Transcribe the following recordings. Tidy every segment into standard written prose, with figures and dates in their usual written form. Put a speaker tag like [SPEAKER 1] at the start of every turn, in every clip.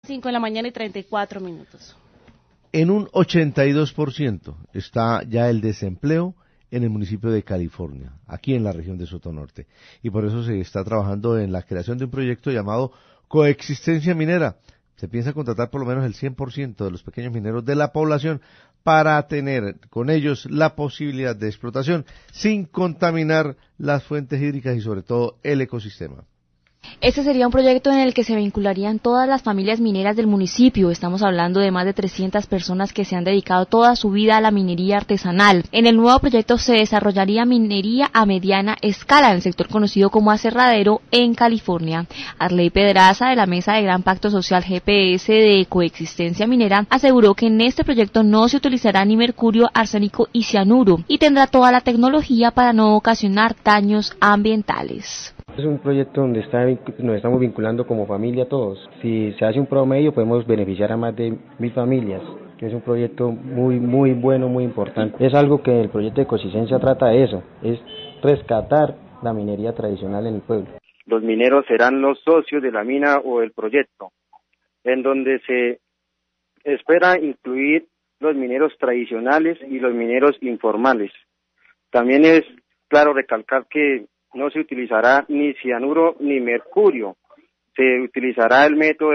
[SPEAKER 1] 5 de la mañana y 34 minutos.
[SPEAKER 2] En un 82% está ya el desempleo en el municipio de California, aquí en la región de Sotonorte. Y por eso se está trabajando en la creación de un proyecto llamado Coexistencia Minera. Se piensa contratar por lo menos el 100% de los pequeños mineros de la población para tener con ellos la posibilidad de explotación sin contaminar las fuentes hídricas y sobre todo el ecosistema.
[SPEAKER 3] Este sería un proyecto en el que se vincularían todas las familias mineras del municipio. Estamos hablando de más de 300 personas que se han dedicado toda su vida a la minería artesanal. En el nuevo proyecto se desarrollaría minería a mediana escala en el sector conocido como Aserradero en California. Arley Pedraza, de la Mesa de Gran Pacto Social GPS de Coexistencia Minera, aseguró que en este proyecto no se utilizará ni mercurio, arsénico y cianuro y tendrá toda la tecnología para no ocasionar daños ambientales.
[SPEAKER 4] Es un proyecto donde nos estamos vinculando como familia todos. Si se hace un promedio podemos beneficiar a más de 1.000 familias. Es un proyecto muy bueno, muy importante. Es algo que el proyecto de Coexistencia trata de eso, es rescatar la minería tradicional en el pueblo.
[SPEAKER 5] Los mineros serán los socios de la mina o el proyecto, en donde se espera incluir los mineros tradicionales y los mineros informales. También es claro recalcar que no se utilizará ni cianuro ni mercurio, se utilizará el método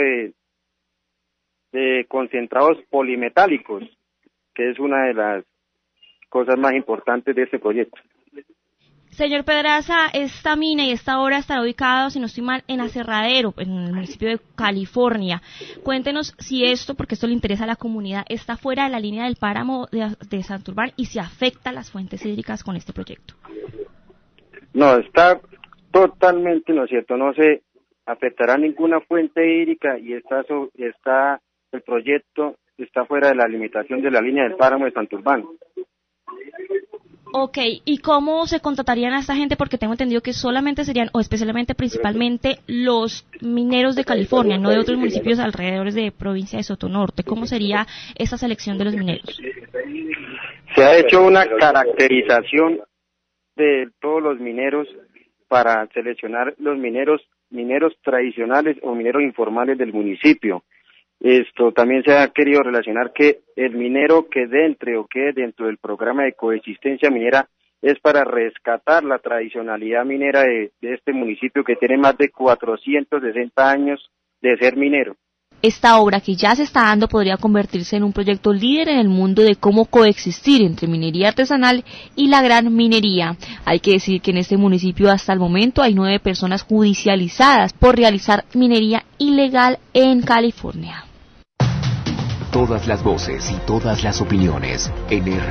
[SPEAKER 5] de concentrados polimetálicos, que es una de las cosas más importantes de este proyecto.
[SPEAKER 3] Señor Pedraza, esta mina y esta obra estará ubicada, si no estoy mal, en Aserradero, en el municipio de California. Cuéntenos si esto, porque esto le interesa a la comunidad, está fuera de la línea del páramo de Santurbán y si afecta las fuentes hídricas con este proyecto.
[SPEAKER 5] No, está totalmente, ¿no es cierto? No se afectará ninguna fuente hídrica y el proyecto está fuera de la limitación de la línea del páramo de Santurbán.
[SPEAKER 3] Ok, ¿y cómo se contratarían a esta gente? Porque tengo entendido que solamente serían, o especialmente, principalmente, los mineros de California, no de otros municipios alrededor de provincia de Sotonorte. ¿Cómo sería esa selección de los mineros?
[SPEAKER 5] Se ha hecho una caracterización de todos los mineros para seleccionar los mineros tradicionales o mineros informales del municipio. Esto también se ha querido relacionar que el minero que quede dentro del programa de coexistencia minera es para rescatar la tradicionalidad minera de este municipio que tiene más de 460 años de ser minero.
[SPEAKER 3] Esta obra que ya se está dando podría convertirse en un proyecto líder en el mundo de cómo coexistir entre minería artesanal y la gran minería. Hay que decir que en este municipio hasta el momento hay 9 personas judicializadas por realizar minería ilegal en California.
[SPEAKER 6] Todas las voces y todas las opiniones en